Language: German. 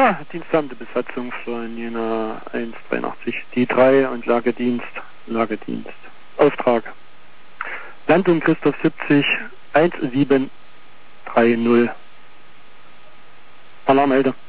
Ja, diensthabende Besatzung von Jena 183, die 3 und Lagedienst. Auftrag. Landung Christoph 70, 1730. Alarm, Alter.